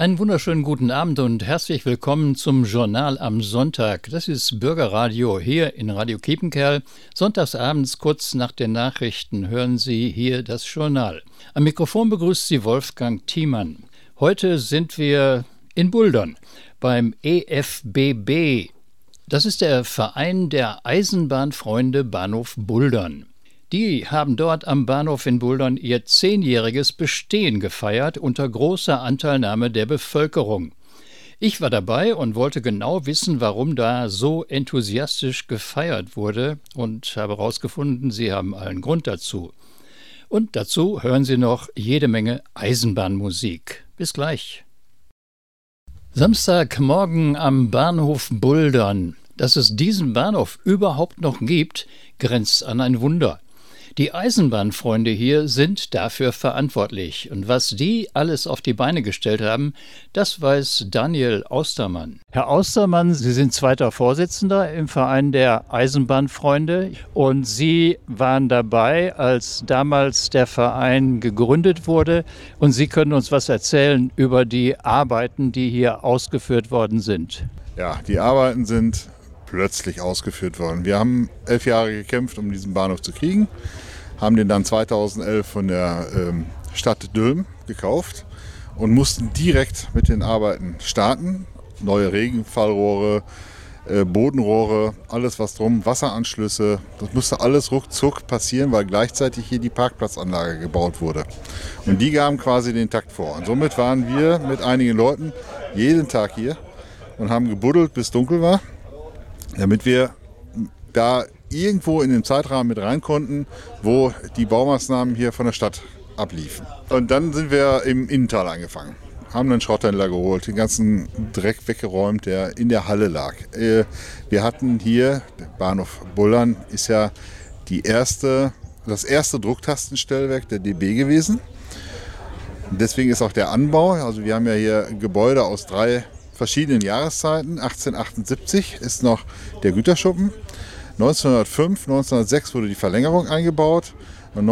Einen wunderschönen guten Abend und herzlich willkommen zum Journal am Sonntag. Das ist Bürgerradio hier in Radio Kiepenkerl. Sonntagsabends kurz nach den Nachrichten hören Sie hier das Journal. Am Mikrofon begrüßt Sie Wolfgang Thiemann. Heute sind wir in Buldern beim EFBB. Das ist der Verein der Eisenbahnfreunde Bahnhof Buldern. Die haben dort am Bahnhof in Buldern ihr 10-jähriges Bestehen gefeiert unter großer Anteilnahme der Bevölkerung. Ich war dabei und wollte genau wissen, warum da so enthusiastisch gefeiert wurde und habe herausgefunden, sie haben allen Grund dazu. Und dazu hören Sie noch jede Menge Eisenbahnmusik. Bis gleich. Samstagmorgen am Bahnhof Buldern. Dass es diesen Bahnhof überhaupt noch gibt, grenzt an ein Wunder. Die Eisenbahnfreunde hier sind dafür verantwortlich. Und was die alles auf die Beine gestellt haben, das weiß Daniel Austermann. Herr Austermann, Sie sind zweiter Vorsitzender im Verein der Eisenbahnfreunde. Und Sie waren dabei, als damals der Verein gegründet wurde. Und Sie können uns was erzählen über die Arbeiten, die hier ausgeführt worden sind. Ja, die Arbeiten sind plötzlich ausgeführt worden. Wir haben 11 Jahre gekämpft, um diesen Bahnhof zu kriegen, haben den dann 2011 von der Stadt Dülmen gekauft und mussten direkt mit den Arbeiten starten. Neue Regenfallrohre, Bodenrohre, alles was drum, Wasseranschlüsse. Das musste alles ruckzuck passieren, weil gleichzeitig hier die Parkplatzanlage gebaut wurde. Und die gaben quasi den Takt vor. Und somit waren wir mit einigen Leuten jeden Tag hier und haben gebuddelt, bis dunkel war, damit wir da irgendwo in den Zeitrahmen mit rein konnten, wo die Baumaßnahmen hier von der Stadt abliefen. Und dann sind wir im Innental angefangen, haben einen Schrotthändler geholt, den ganzen Dreck weggeräumt, der in der Halle lag. Wir hatten hier, der Bahnhof Buldern ist ja das erste Drucktastenstellwerk der DB gewesen. Deswegen ist auch der Anbau, also wir haben ja hier Gebäude aus 3 verschiedenen Jahreszeiten. 1878 ist noch der Güterschuppen. 1905, 1906 wurde die Verlängerung eingebaut. Und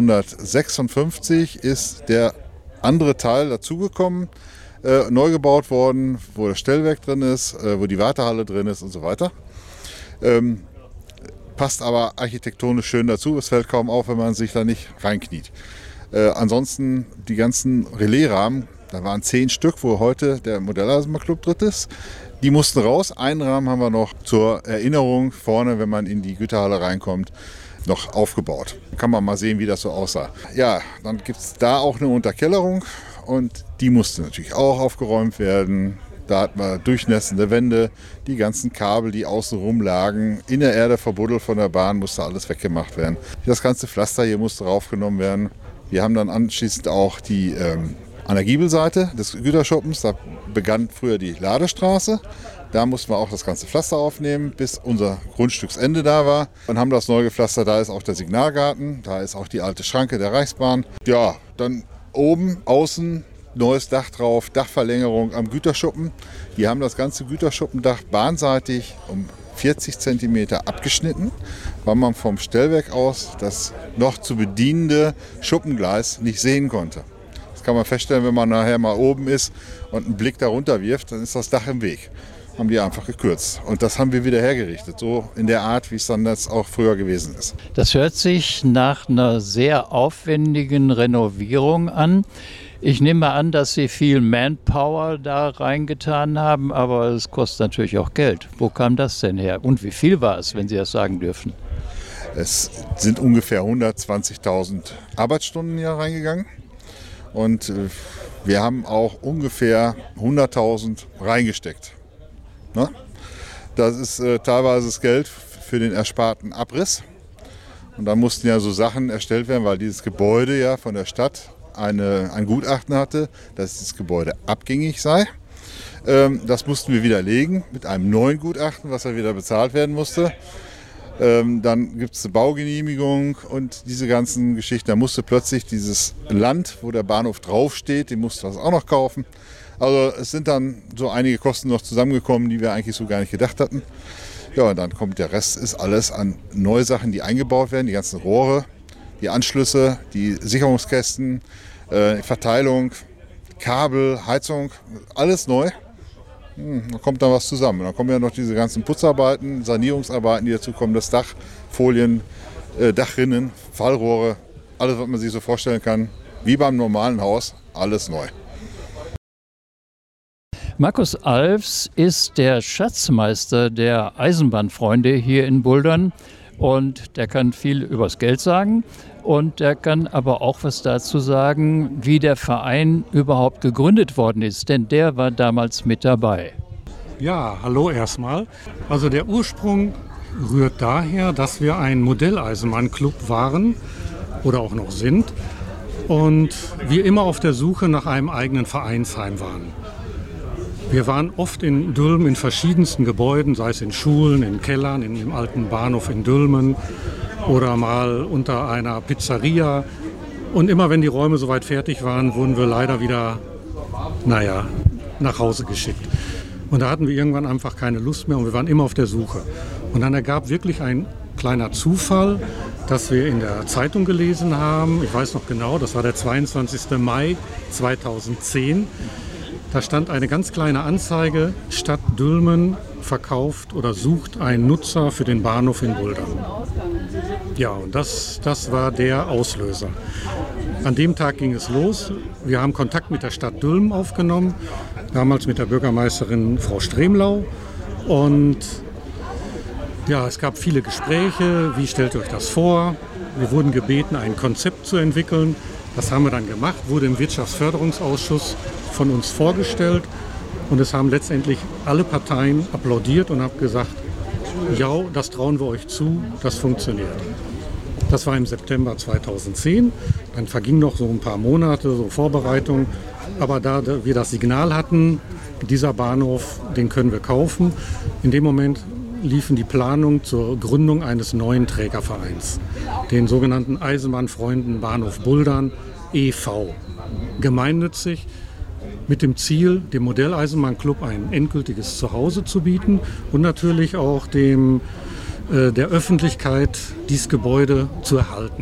1956 ist der andere Teil dazugekommen, neu gebaut worden, wo das Stellwerk drin ist, wo die Wartehalle drin ist und so weiter. Passt aber architektonisch schön dazu. Es fällt kaum auf, wenn man sich da nicht reinkniet. Ansonsten die ganzen Relaisrahmen, da waren 10 Stück, wo heute der Modelleisenbahnclub drin ist. Die mussten raus. Einen Rahmen haben wir noch zur Erinnerung vorne, wenn man in die Güterhalle reinkommt, noch aufgebaut. Da kann man mal sehen, wie das so aussah. Ja, dann gibt es da auch eine Unterkellerung und die musste natürlich auch aufgeräumt werden. Da hatten wir durchnässende Wände, die ganzen Kabel, die außen rum lagen, in der Erde verbuddelt von der Bahn, musste alles weggemacht werden. Das ganze Pflaster hier musste raufgenommen werden. Wir haben dann anschließend auch die an der Giebelseite des Güterschuppens, da begann früher die Ladestraße. Da mussten wir auch das ganze Pflaster aufnehmen, bis unser Grundstücksende da war. Dann haben wir das neu gepflastert, da ist auch der Signalgarten, da ist auch die alte Schranke der Reichsbahn. Ja, dann oben, außen, neues Dach drauf, Dachverlängerung am Güterschuppen. Die haben das ganze Güterschuppendach bahnseitig um 40 cm abgeschnitten, weil man vom Stellwerk aus das noch zu bedienende Schuppengleis nicht sehen konnte. Das kann man feststellen, wenn man nachher mal oben ist und einen Blick darunter wirft, dann ist das Dach im Weg. Haben die einfach gekürzt. Und das haben wir wieder hergerichtet, so in der Art, wie es dann jetzt auch früher gewesen ist. Das hört sich nach einer sehr aufwendigen Renovierung an. Ich nehme an, dass Sie viel Manpower da reingetan haben, aber es kostet natürlich auch Geld. Wo kam das denn her? Und wie viel war es, wenn Sie das sagen dürfen? Es sind ungefähr 120.000 Arbeitsstunden hier reingegangen. Und wir haben auch ungefähr 100.000 reingesteckt. Ne? Das ist teilweise das Geld für den ersparten Abriss. Und da mussten ja so Sachen erstellt werden, weil dieses Gebäude ja von der Stadt ein Gutachten hatte, dass das Gebäude abgängig sei. Das mussten wir widerlegen mit einem neuen Gutachten, was ja wieder bezahlt werden musste. Dann gibt es eine Baugenehmigung und diese ganzen Geschichten. Da musste plötzlich dieses Land, wo der Bahnhof draufsteht, den musste das auch noch kaufen. Also es sind dann so einige Kosten noch zusammengekommen, die wir eigentlich so gar nicht gedacht hatten. Ja, und dann kommt der Rest, ist alles an neue Sachen, die eingebaut werden, die ganzen Rohre, die Anschlüsse, die Sicherungskästen, die Verteilung, Kabel, Heizung, alles neu. Da kommt dann was zusammen. Dann kommen ja noch diese ganzen Putzarbeiten, Sanierungsarbeiten, die dazu kommen, das Dach, Folien, Dachrinnen, Fallrohre, alles, was man sich so vorstellen kann. Wie beim normalen Haus, alles neu. Markus Alfs ist der Schatzmeister der Eisenbahnfreunde hier in Buldern und der kann viel übers Geld sagen und der kann aber auch was dazu sagen, wie der Verein überhaupt gegründet worden ist, denn der war damals mit dabei. Ja, hallo erstmal. Also der Ursprung rührt daher, dass wir ein Modelleisenbahnclub waren oder auch noch sind und wir immer auf der Suche nach einem eigenen Vereinsheim waren. Wir waren oft in Dülmen in verschiedensten Gebäuden, sei es in Schulen, in Kellern, in dem alten Bahnhof in Dülmen oder mal unter einer Pizzeria. Und immer wenn die Räume soweit fertig waren, wurden wir leider wieder, nach Hause geschickt. Und da hatten wir irgendwann einfach keine Lust mehr und wir waren immer auf der Suche. Und dann ergab wirklich ein kleiner Zufall, dass wir in der Zeitung gelesen haben, ich weiß noch genau, das war der 22. Mai 2010, da stand eine ganz kleine Anzeige, Stadt Dülmen verkauft oder sucht einen Nutzer für den Bahnhof in Buldern. Ja, und das war der Auslöser. An dem Tag ging es los. Wir haben Kontakt mit der Stadt Dülmen aufgenommen, damals mit der Bürgermeisterin Frau Stremlau. Und ja, es gab viele Gespräche. Wie stellt ihr euch das vor? Wir wurden gebeten, ein Konzept zu entwickeln. Das haben wir dann gemacht, wurde im Wirtschaftsförderungsausschuss von uns vorgestellt und es haben letztendlich alle Parteien applaudiert und haben gesagt, ja, das trauen wir euch zu, das funktioniert. Das war im September 2010, dann vergingen noch so ein paar Monate, so Vorbereitungen, aber da wir das Signal hatten, dieser Bahnhof, den können wir kaufen, in dem Moment liefen die Planungen zur Gründung eines neuen Trägervereins, den sogenannten Eisenbahnfreunden Bahnhof Buldern e.V., gemeinnützig, mit dem Ziel, dem Modelleisenbahnclub ein endgültiges Zuhause zu bieten und natürlich auch der Öffentlichkeit dieses Gebäude zu erhalten.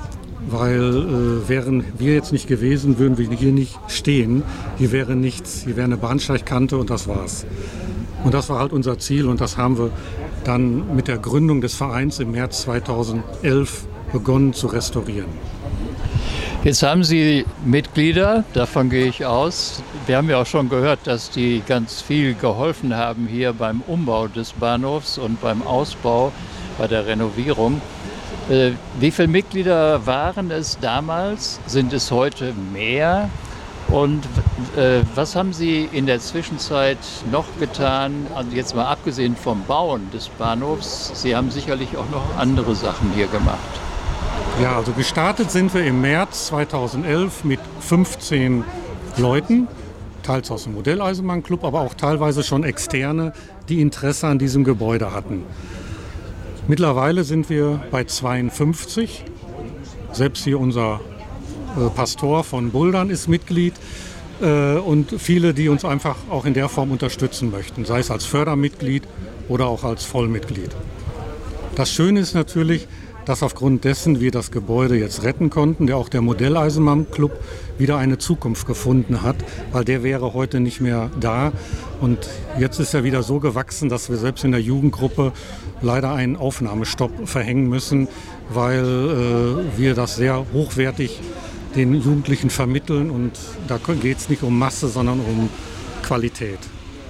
Weil wären wir jetzt nicht gewesen, würden wir hier nicht stehen. Hier wäre nichts, hier wäre eine Bahnsteigkante und das war's. Und das war halt unser Ziel und das haben wir dann mit der Gründung des Vereins im März 2011 begonnen zu restaurieren. Jetzt haben Sie Mitglieder, davon gehe ich aus. Wir haben ja auch schon gehört, dass die ganz viel geholfen haben hier beim Umbau des Bahnhofs und beim Ausbau, bei der Renovierung. Wie viele Mitglieder waren es damals? Sind es heute mehr? Und was haben Sie in der Zwischenzeit noch getan? Also jetzt mal abgesehen vom Bauen des Bahnhofs, Sie haben sicherlich auch noch andere Sachen hier gemacht. Ja, also gestartet sind wir im März 2011 mit 15 Leuten, teils aus dem Modelleisenbahnclub, aber auch teilweise schon Externe, die Interesse an diesem Gebäude hatten. Mittlerweile sind wir bei 52. Selbst hier unser Pastor von Buldern ist Mitglied und viele, die uns einfach auch in der Form unterstützen möchten, sei es als Fördermitglied oder auch als Vollmitglied. Das Schöne ist natürlich, dass aufgrund dessen wir das Gebäude jetzt retten konnten, der auch der Modelleisenbahnclub wieder eine Zukunft gefunden hat, weil der wäre heute nicht mehr da. Und jetzt ist er wieder so gewachsen, dass wir selbst in der Jugendgruppe leider einen Aufnahmestopp verhängen müssen, weil wir das sehr hochwertig den Jugendlichen vermitteln. Und da geht es nicht um Masse, sondern um Qualität.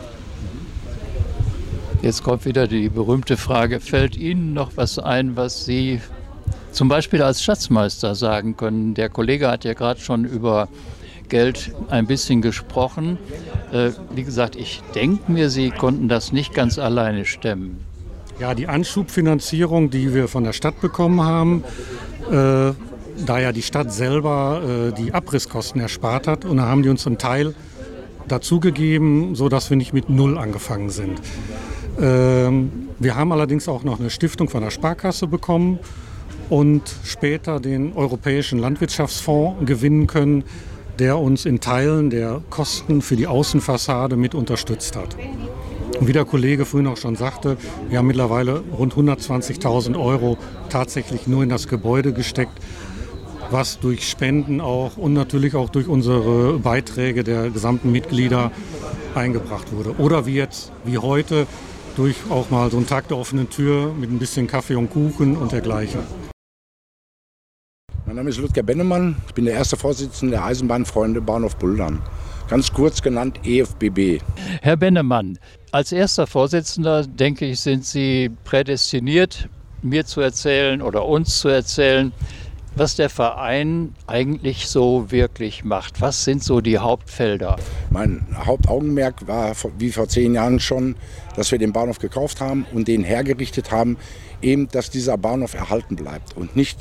Jetzt kommt wieder die berühmte Frage, fällt Ihnen noch was ein, was Sie zum Beispiel als Schatzmeister sagen können? Der Kollege hat ja gerade schon über Geld ein bisschen gesprochen. Wie gesagt, ich denke mir, Sie konnten das nicht ganz alleine stemmen. Ja, die Anschubfinanzierung, die wir von der Stadt bekommen haben, da ja die Stadt selber die Abrisskosten erspart hat, und da haben die uns einen Teil dazugegeben, sodass wir nicht mit Null angefangen sind. Wir haben allerdings auch noch eine Stiftung von der Sparkasse bekommen und später den Europäischen Landwirtschaftsfonds gewinnen können, der uns in Teilen der Kosten für die Außenfassade mit unterstützt hat. Und wie der Kollege vorhin auch schon sagte, wir haben mittlerweile rund 120.000 € tatsächlich nur in das Gebäude gesteckt. was durch Spenden auch und natürlich auch durch unsere Beiträge der gesamten Mitglieder eingebracht wurde. Oder wie heute, durch auch mal so einen Tag der offenen Tür mit ein bisschen Kaffee und Kuchen und dergleichen. Mein Name ist Ludger Bennemann, ich bin der erste Vorsitzende der Eisenbahnfreunde Bahnhof Buldern. Ganz kurz genannt EFBB. Herr Bennemann, als erster Vorsitzender, denke ich, sind Sie prädestiniert, mir zu erzählen oder uns zu erzählen, was der Verein eigentlich so wirklich macht. Was sind so die Hauptfelder? Mein Hauptaugenmerk war, wie vor 10 Jahren schon, dass wir den Bahnhof gekauft haben und den hergerichtet haben, eben, dass dieser Bahnhof erhalten bleibt und nicht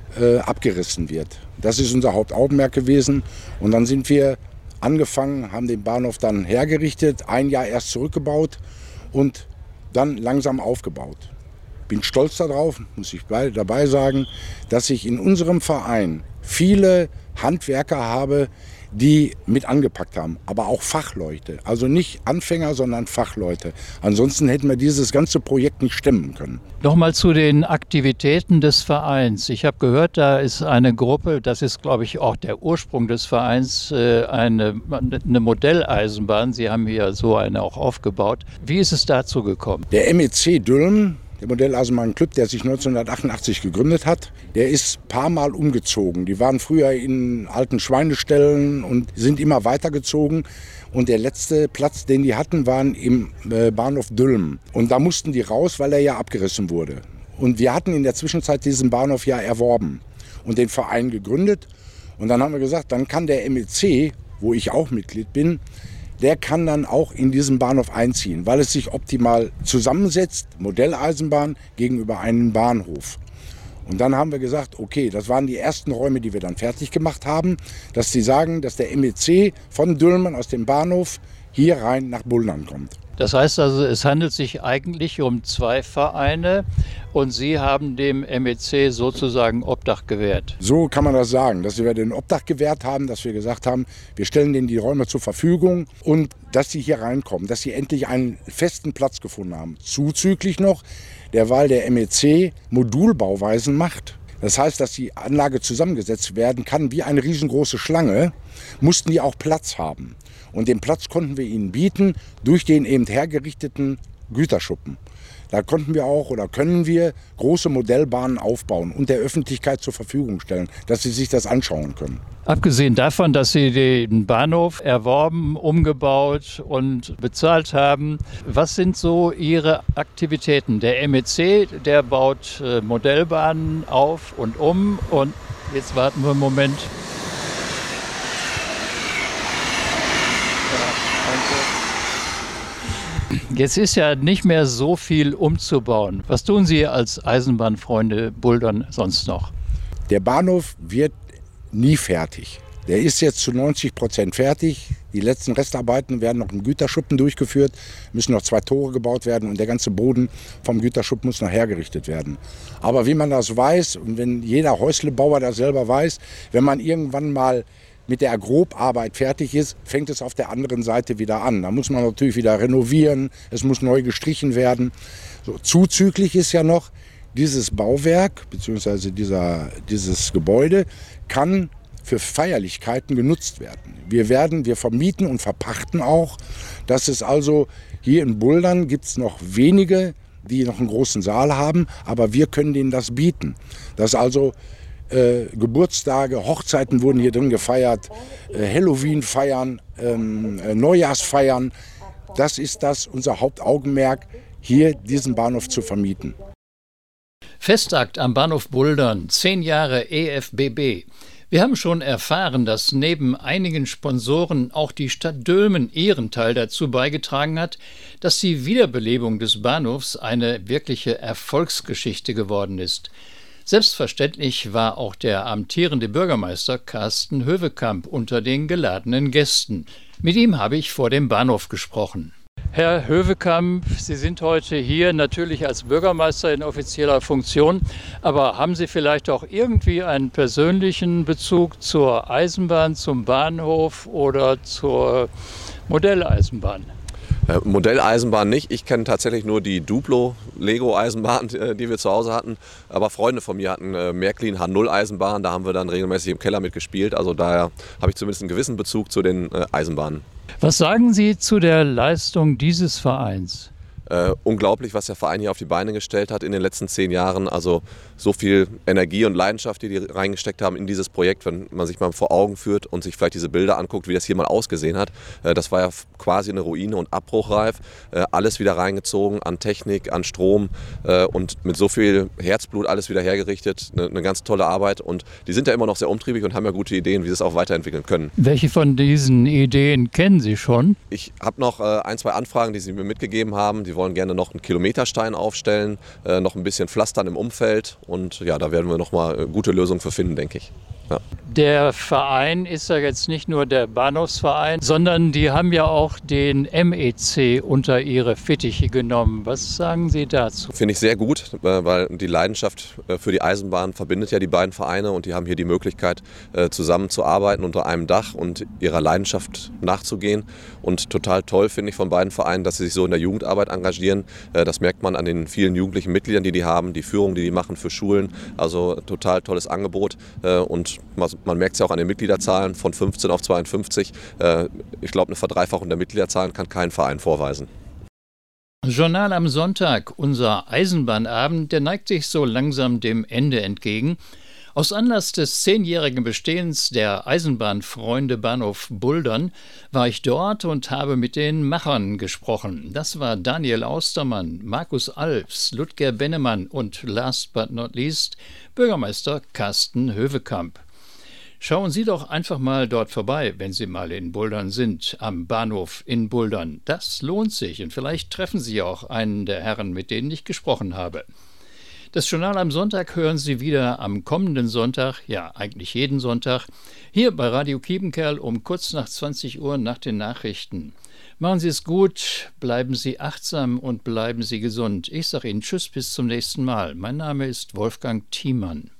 abgerissen wird. Das ist unser Hauptaugenmerk gewesen. Und dann sind wir angefangen, haben den Bahnhof dann hergerichtet, ein Jahr erst zurückgebaut und dann langsam aufgebaut. Bin stolz darauf, muss ich dabei sagen, dass ich in unserem Verein viele Handwerker habe, die mit angepackt haben, aber auch Fachleute. Also nicht Anfänger, sondern Fachleute. Ansonsten hätten wir dieses ganze Projekt nicht stemmen können. Nochmal zu den Aktivitäten des Vereins. Ich habe gehört, da ist eine Gruppe, das ist, glaube ich, auch der Ursprung des Vereins, eine Modelleisenbahn. Sie haben hier so eine auch aufgebaut. Wie ist es dazu gekommen? Der MEC Dülmen, der Modelleisenbahn-Club, der sich 1988 gegründet hat, der ist ein paar Mal umgezogen. Die waren früher in alten Schweineställen und sind immer weitergezogen. Und der letzte Platz, den die hatten, waren im Bahnhof Dülmen. Und da mussten die raus, weil er ja abgerissen wurde. Und wir hatten in der Zwischenzeit diesen Bahnhof ja erworben und den Verein gegründet. Und dann haben wir gesagt, dann kann der MEC, wo ich auch Mitglied bin, der kann dann auch in diesen Bahnhof einziehen, weil es sich optimal zusammensetzt, Modelleisenbahn gegenüber einem Bahnhof. Und dann haben wir gesagt, okay, das waren die ersten Räume, die wir dann fertig gemacht haben, dass sie sagen, dass der MEC von Dülmen aus dem Bahnhof hier rein nach Buldern kommt. Das heißt also, es handelt sich eigentlich um 2 Vereine und Sie haben dem MEC sozusagen Obdach gewährt. So kann man das sagen, dass wir den Obdach gewährt haben, dass wir gesagt haben, wir stellen denen die Räume zur Verfügung und dass sie hier reinkommen, dass sie endlich einen festen Platz gefunden haben. Zuzüglich noch, derweil der MEC Modulbauweisen macht. Das heißt, dass die Anlage zusammengesetzt werden kann wie eine riesengroße Schlange, mussten die auch Platz haben. Und den Platz konnten wir ihnen bieten durch den eben hergerichteten Güterschuppen. Da konnten wir auch oder können wir große Modellbahnen aufbauen und der Öffentlichkeit zur Verfügung stellen, dass sie sich das anschauen können. Abgesehen davon, dass Sie den Bahnhof erworben, umgebaut und bezahlt haben, was sind so Ihre Aktivitäten? Der MEC, der baut Modellbahnen auf und um und jetzt warten wir einen Moment. Jetzt ist ja nicht mehr so viel umzubauen. Was tun Sie als Eisenbahnfreunde Buldern sonst noch? Der Bahnhof wird nie fertig. Der ist jetzt zu 90% fertig. Die letzten Restarbeiten werden noch im Güterschuppen durchgeführt, müssen noch 2 Tore gebaut werden und der ganze Boden vom Güterschuppen muss noch hergerichtet werden. Aber wie man das weiß und wenn jeder Häuslebauer das selber weiß, wenn man irgendwann mal mit der Grobarbeit fertig ist, fängt es auf der anderen Seite wieder an. Da muss man natürlich wieder renovieren, es muss neu gestrichen werden. So, zuzüglich ist ja noch, dieses Bauwerk bzw. dieses Gebäude kann für Feierlichkeiten genutzt werden. Wir vermieten und verpachten auch. Das ist also hier in Buldern gibt es noch wenige, die noch einen großen Saal haben, aber wir können denen das bieten. Das also Geburtstage, Hochzeiten wurden hier drin gefeiert, Halloween-Feiern, Neujahrsfeiern. Das ist unser Hauptaugenmerk, hier diesen Bahnhof zu vermieten. Festakt am Bahnhof Buldern, 10 Jahre EFBB. Wir haben schon erfahren, dass neben einigen Sponsoren auch die Stadt Dülmen ihren Teil dazu beigetragen hat, dass die Wiederbelebung des Bahnhofs eine wirkliche Erfolgsgeschichte geworden ist. Selbstverständlich war auch der amtierende Bürgermeister Carsten Höwekamp unter den geladenen Gästen. Mit ihm habe ich vor dem Bahnhof gesprochen. Herr Höwekamp, Sie sind heute hier natürlich als Bürgermeister in offizieller Funktion, aber haben Sie vielleicht auch irgendwie einen persönlichen Bezug zur Eisenbahn, zum Bahnhof oder zur Modelleisenbahn? Modelleisenbahn nicht. Ich kenne tatsächlich nur die Duplo-Lego-Eisenbahn, die wir zu Hause hatten. Aber Freunde von mir hatten Märklin H0-Eisenbahn. Da haben wir dann regelmäßig im Keller mitgespielt. Also daher habe ich zumindest einen gewissen Bezug zu den Eisenbahnen. Was sagen Sie zu der Leistung dieses Vereins? Unglaublich, was der Verein hier auf die Beine gestellt hat in den letzten 10 Jahren. Also so viel Energie und Leidenschaft, die reingesteckt haben in dieses Projekt, wenn man sich mal vor Augen führt und sich vielleicht diese Bilder anguckt, wie das hier mal ausgesehen hat. Das war ja quasi eine Ruine und abbruchreif. Alles wieder reingezogen an Technik, an Strom und mit so viel Herzblut alles wieder hergerichtet. Eine ganz tolle Arbeit und die sind ja immer noch sehr umtriebig und haben ja gute Ideen, wie sie es auch weiterentwickeln können. Welche von diesen Ideen kennen Sie schon? Ich habe noch 1, 2 Anfragen, die sie mir mitgegeben haben. Die wollen gerne noch einen Kilometerstein aufstellen, noch ein bisschen pflastern im Umfeld und ja, da werden wir noch mal gute Lösungen für finden, denke ich. Ja. Der Verein ist ja jetzt nicht nur der Bahnhofsverein, sondern die haben ja auch den MEC unter ihre Fittiche genommen. Was sagen Sie dazu? Finde ich sehr gut, weil die Leidenschaft für die Eisenbahn verbindet ja die beiden Vereine und die haben hier die Möglichkeit, zusammenzuarbeiten unter einem Dach und ihrer Leidenschaft nachzugehen. Und total toll finde ich von beiden Vereinen, dass sie sich so in der Jugendarbeit engagieren. Das merkt man an den vielen jugendlichen Mitgliedern, die haben, die Führung, die machen für Schulen. Also total tolles Angebot und man merkt es ja auch an den Mitgliederzahlen von 15 auf 52. Ich glaube, eine Verdreifachung der Mitgliederzahlen kann kein Verein vorweisen. Journal am Sonntag, unser Eisenbahnabend, der neigt sich so langsam dem Ende entgegen. Aus Anlass des 10-jährigen Bestehens der Eisenbahnfreunde Bahnhof Buldern war ich dort und habe mit den Machern gesprochen. Das war Daniel Austermann, Markus Alfs, Ludger Bennemann und last but not least Bürgermeister Carsten Hövekamp. Schauen Sie doch einfach mal dort vorbei, wenn Sie mal in Buldern sind, am Bahnhof in Buldern. Das lohnt sich und vielleicht treffen Sie auch einen der Herren, mit denen ich gesprochen habe. Das Journal am Sonntag hören Sie wieder am kommenden Sonntag, ja eigentlich jeden Sonntag, hier bei Radio Kiepenkerl um kurz nach 20 Uhr nach den Nachrichten. Machen Sie es gut, bleiben Sie achtsam und bleiben Sie gesund. Ich sage Ihnen Tschüss, bis zum nächsten Mal. Mein Name ist Wolfgang Thiemann.